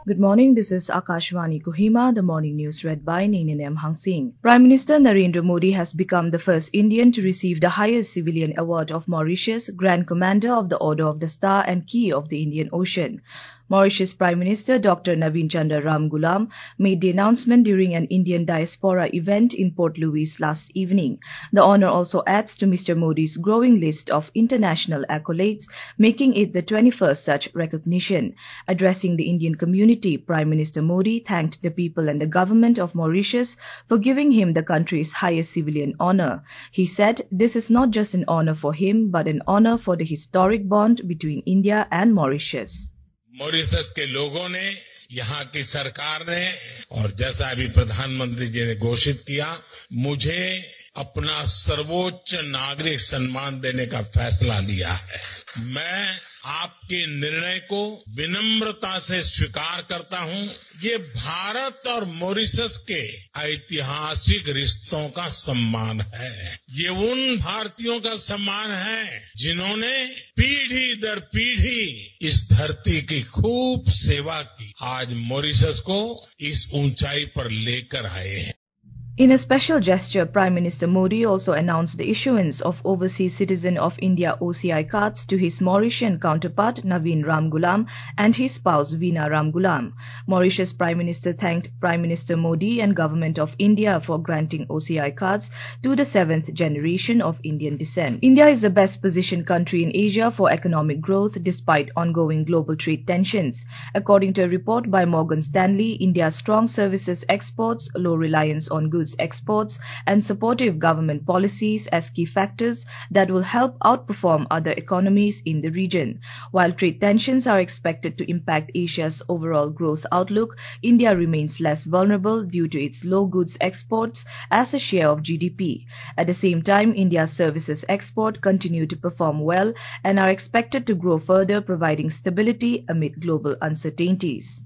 Good morning, this is Akashvani Kohima, the morning news read by Naininem Hang Singh. Prime Minister Narendra Modi has become the first Indian to receive the highest civilian award of Mauritius, Grand Commander of the Order of the Star and Key of the Indian Ocean. Mauritius Prime Minister Dr. Naveen Chandra Ramgoolam made the announcement during an Indian diaspora event in Port Louis last evening. The honour also adds to Mr. Modi's growing list of international accolades, making it the 21st such recognition. Addressing the Indian community, Prime Minister Modi thanked the people and the government of Mauritius for giving him the country's highest civilian honour. He said this is not just an honour for him but an honour for the historic bond between India and Mauritius. Mauritius के लोगों ने, यहाँ की सरकार ने और जैसा अभी प्रधानमंत्री जी ने घोषित किया, मुझे अपना सर्वोच्च नागरिक सम्मान देने का फैसला लिया है। मैं आपके निर्णय को विनम्रता से स्वीकार करता हूं। ये भारत और मॉरिशस के ऐतिहासिक रिश्तों का सम्मान है। ये उन भारतीयों का सम्मान है जिन्होंने पीढ़ी दर पीढ़ी इस धरती की खूब सेवा की। आज मॉरिशस को इस ऊंचाई पर लेकर आए हैं। In a special gesture, Prime Minister Modi also announced the issuance of Overseas Citizen of India OCI cards to his Mauritian counterpart Naveen Ramgoolam and his spouse Veena Ramgoolam. Mauritius Prime Minister thanked Prime Minister Modi and Government of India for granting OCI cards to the 7th generation of Indian descent. India is the best positioned country in Asia for economic growth despite ongoing global trade tensions. According to a report by Morgan Stanley, India's strong services exports, low reliance on goods exports and supportive government policies as key factors that will help outperform other economies in the region. While trade tensions are expected to impact Asia's overall growth outlook, India remains less vulnerable due to its low goods exports as a share of GDP. At the same time, India's services export continue to perform well and are expected to grow further, providing stability amid global uncertainties.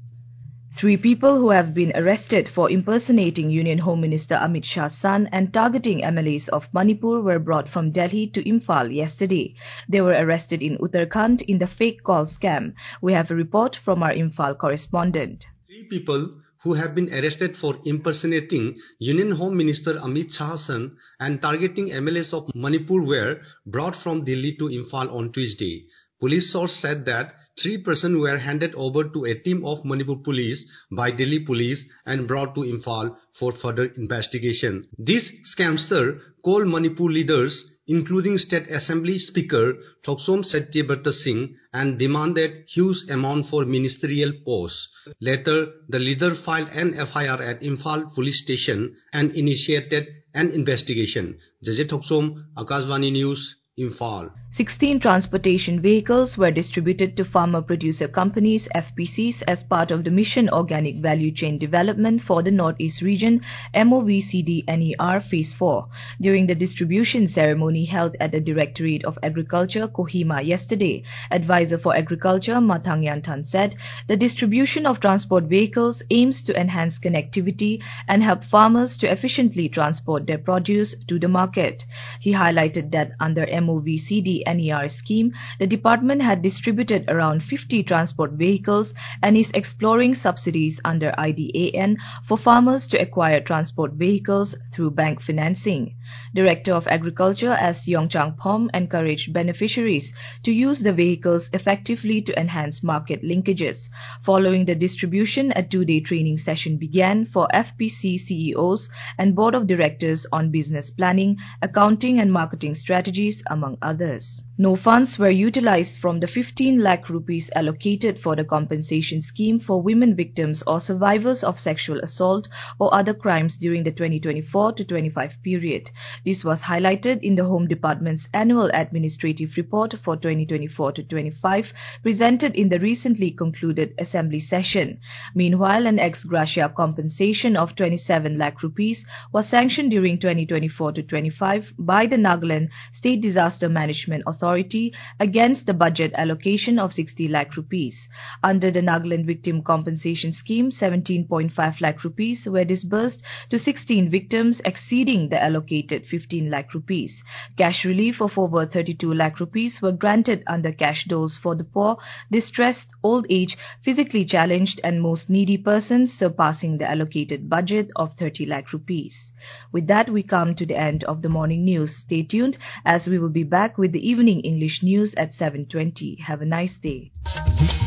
3 people who have been arrested for impersonating Union Home Minister Amit Shah's son and targeting MLAs of Manipur were brought from Delhi to Imphal yesterday. They were arrested in Uttarakhand in the fake call scam. We have a report from our Imphal correspondent. 3 people who have been arrested for impersonating Union Home Minister Amit Shah's son and targeting MLAs of Manipur were brought from Delhi to Imphal on Tuesday. Police source said that 3 persons were handed over to a team of Manipur police by Delhi police and brought to Imphal for further investigation. This scamster called Manipur leaders, including State Assembly Speaker Thoksom Satyabrat Singh, and demanded huge amount for ministerial posts. Later, the leader filed an FIR at Imphal police station and initiated an investigation. Jaje Thoksom, Akashvani News, Imphal. 16 transportation vehicles were distributed to farmer producer companies FPCs as part of the Mission Organic Value Chain Development for the Northeast Region MOVCD-NER Phase 4. During the distribution ceremony held at the Directorate of Agriculture, Kohima yesterday, Advisor for Agriculture Mathang Yantan said the distribution of transport vehicles aims to enhance connectivity and help farmers to efficiently transport their produce to the market. He highlighted that under MOVCD-NER scheme, the department had distributed around 50 transport vehicles and is exploring subsidies under IDAN for farmers to acquire transport vehicles through bank financing. Director of Agriculture S. Yongchang Phom encouraged beneficiaries to use the vehicles effectively to enhance market linkages. Following the distribution, a 2-day training session began for FPC CEOs and Board of Directors on business planning, accounting and marketing strategies, among others. No funds were utilized from the 15 lakh rupees allocated for the compensation scheme for women victims or survivors of sexual assault or other crimes during the 2024-25 period. This was highlighted in the Home Department's annual administrative report for 2024-25 presented in the recently concluded Assembly session. Meanwhile, an ex gratia compensation of 27 lakh rupees was sanctioned during 2024-25 by the Nagaland State Disaster Management Authority Authority against the budget allocation of 60 lakh rupees. Under the Nagaland Victim Compensation Scheme, 17.5 lakh rupees were disbursed to 16 victims, exceeding the allocated 15 lakh rupees. Cash relief of over 32 lakh rupees were granted under cash dole for the poor, distressed, old age, physically challenged and most needy persons, surpassing the allocated budget of 30 lakh rupees. With that, we come to the end of the morning news. Stay tuned as we will be back with the evening English news at 7:20. Have a nice day.